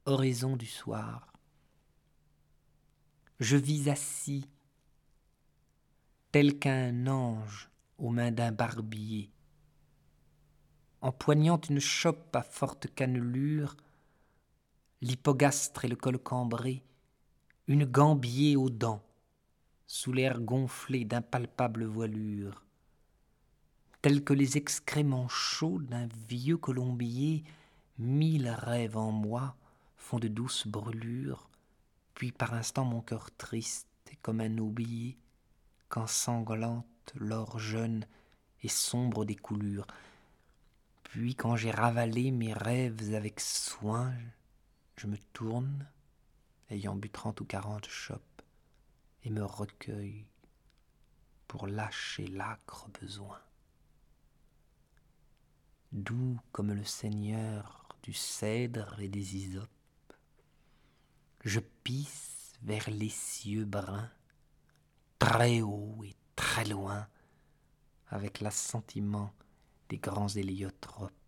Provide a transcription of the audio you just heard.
oraison du soir. Je vis assis, tel qu'un ange aux mains d'un barbier, empoignant une chope à forte cannelure, l'hypogastre et le col cambré, une gambier aux dents, sous l'air gonflé d'impalpables voilures, tels que les excréments chauds d'un vieux colombier, 1000 rêves en moi font de douces brûlures, puis par instants mon cœur triste est comme un aubier, qu'ensanglante l'or jeune et sombre des coulures. Puis quand j'ai ravalé mes rêves avec soin, je me tourne, ayant bu 30 ou 40 chopes, et me recueille pour lâcher l'âcre besoin. Doux comme le Seigneur du cèdre et des hyssopes, je pisse vers les cieux bruns, très haut et très loin, avec l'assentiment des grands héliotropes.